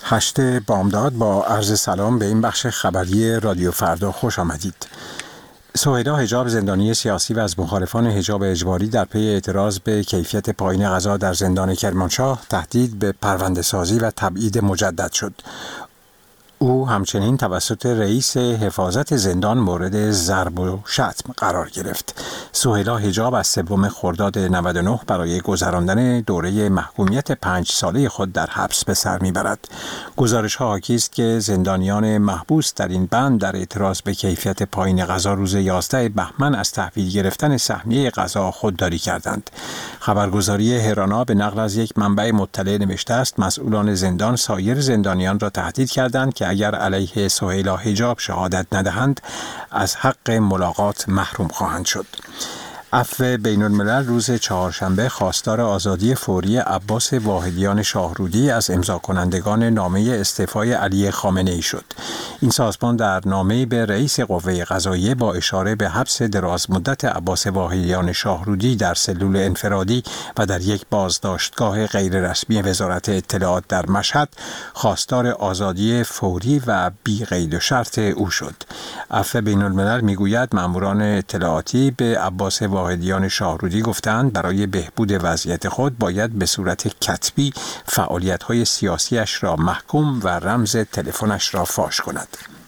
8 بامداد با عرض سلام به این بخش خبری رادیو فردا خوش آمدید. سهیلا حجاب، زندانی سیاسی و از مخالفان حجاب اجباری، در پی اعتراض به کیفیت پایین غذا در زندان کرمانشاه تهدید به پرونده‌سازی و تبعید مجدد شد. او همچنین توسط رئیس حفاظت زندان مورد ضرب و شتم قرار گرفت. سهیلا حجاب از 3 خرداد 99 برای گذراندن دوره محکومیت 5 ساله خود در حبس به سر میبرد. گزارش‌ها حاکی است که زندانیان محبوس در این بند در اعتراض به کیفیت پایین غذا روز 11 بهمن از تحویل گرفتن سهمیه غذا خودداری کردند. خبرگزاری هرانا به نقل از یک منبع مطلع نوشته است مسئولان زندان سایر زندانیان را تهدید کردند که اگر علیه سهیلا حجاب شهادت ندهند از حق ملاقات محروم خواهند شد. عفو بین الملل روز چهارشنبه خواستار آزادی فوری عباس واحدیان شاهرودی از امضا کنندگان نامه استعفای علی خامنه‌ای شد. این سازمان در نامه‌ای به رئیس قوه قضاییه با اشاره به حبس دراز مدت عباس واحدیان شاهرودی در سلول انفرادی و در یک بازداشتگاه غیررسمی وزارت اطلاعات در مشهد خواستار آزادی فوری و بی قید و شرط او شد. عفو بین الملل میگوید ماموران اطلاعاتی به عباس واحدیان شاهرودی گفتند برای بهبود وضعیت خود باید به صورت کتبی فعالیت‌های سیاسیش را محکوم و رمز تلفنش را فاش کند.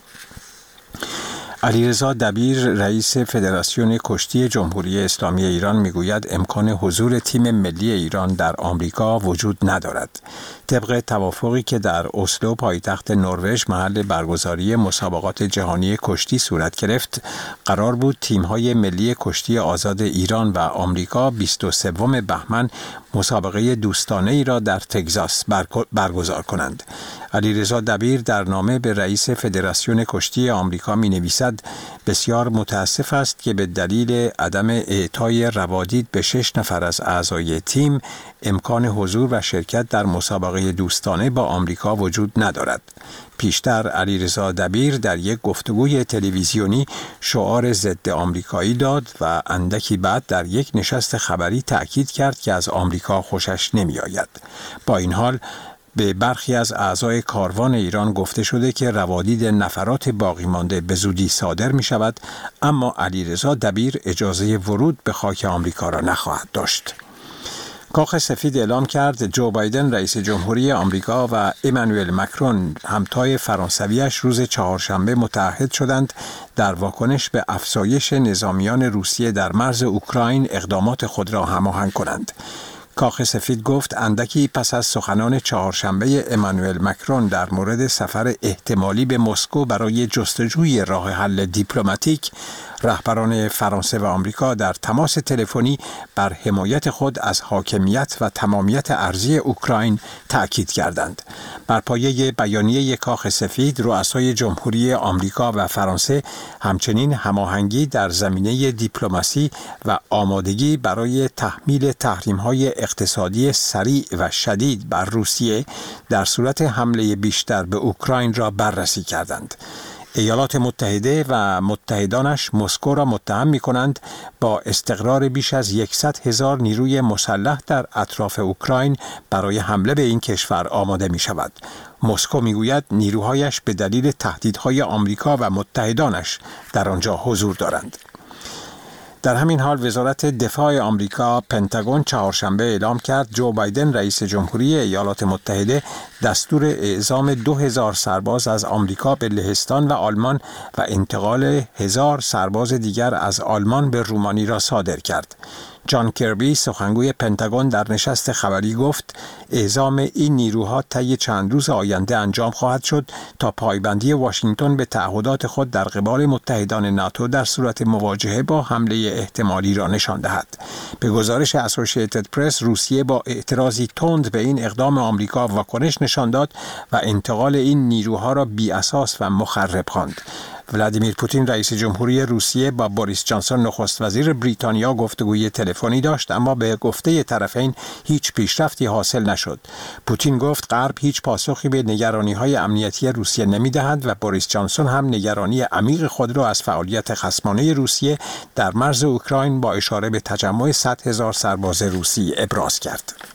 علیرضا دبیر، رئیس فدراسیون کشتی جمهوری اسلامی ایران میگوید امکان حضور تیم ملی ایران در آمریکا وجود ندارد. طبق توافقی که در اسلو پایتخت نروژ محل برگزاری مسابقات جهانی کشتی صورت گرفت، قرار بود تیم‌های ملی کشتی آزاد ایران و آمریکا 23 بهمن مسابقه دوستانه‌ای را در تگزاس برگزار کنند. علیرضا دبیر در نامه به رئیس فدراسیون کشتی آمریکا می‌نویسد بسیار متاسف است که به دلیل عدم اعطای روادید به 6 نفر از اعضای تیم امکان حضور و شرکت در مسابقه دوستانه با آمریکا وجود ندارد. پیشتر علیرضا دبیر در یک گفتگوی تلویزیونی شعار ضد آمریکایی داد و اندکی بعد در یک نشست خبری تأکید کرد که از آمریکا خوشش نمی‌آید. با این حال به برخی از اعضای کاروان ایران گفته شده که روادید نفرات باقی مانده به زودی صادر می شود، اما علیرضا دبیر اجازه ورود به خاک آمریکا را نخواهد داشت. کاخ سفید اعلام کرد جو بایدن رئیس جمهوری آمریکا و امانوئل مکرون همتای فرانسویش روز چهارشنبه متعهد شدند در واکنش به افزایش نظامیان روسیه در مرز اوکراین اقدامات خود را هماهنگ کنند. کاخ سفید گفت اندکی پس از سخنان چهارشنبه امانوئل مکرون در مورد سفر احتمالی به مسکو برای جستجوی راه حل دیپلماتیک، رهبران فرانسه و آمریکا در تماس تلفنی بر حمایت خود از حاکمیت و تمامیت ارضی اوکراین تأکید کردند. بر پایه بیانیه کاخ سفید، رؤسای جمهوری آمریکا و فرانسه همچنین هماهنگی در زمینه دیپلماسی و آمادگی برای تحمیل تحریم‌های اقتصادی سریع و شدید بر روسیه در صورت حمله بیشتر به اوکراین را بررسی کردند. ایالات متحده و متحدانش مسکو را متهم می‌کنند با استقرار بیش از 100,000 نیروی مسلح در اطراف اوکراین برای حمله به این کشور آماده می‌شود. مسکو می‌گوید نیروهایش به دلیل تهدیدهای آمریکا و متحدانش در آنجا حضور دارند. در همین حال وزارت دفاع آمریکا پنتاگون چهارشنبه اعلام کرد جو بایدن رئیس جمهوری ایالات متحده دستور اعزام 2000 سرباز از آمریکا به لهستان و آلمان و انتقال 1000 سرباز دیگر از آلمان به رومانی را صادر کرد. جان کربی سخنگوی پنتاگون در نشست خبری گفت اعزام این نیروها طی چند روز آینده انجام خواهد شد تا پایبندی واشنگتن به تعهدات خود در قبال متحدان ناتو در صورت مواجهه با حمله احتمالی را نشان دهد. به گزارش اسوسییتد پرس، روسیه با اعتراضی تند به این اقدام آمریکا واکنش نشان داد و انتقال این نیروها را بی اساس و مخرب خواند. ولادیمیر پوتین رئیس جمهوری روسیه با بوریس جانسون نخست وزیر بریتانیا گفتگوی تلفنی داشت، اما به گفته طرفین هیچ پیشرفتی حاصل نشد. پوتین گفت غرب هیچ پاسخی به نگرانی‌های امنیتی روسیه نمی‌دهد و بوریس جانسون هم نگرانی عمیق خود را از فعالیت خصمانه روسیه در مرز اوکراین با اشاره به تجمع 100,000 سرباز روسی ابراز کرد.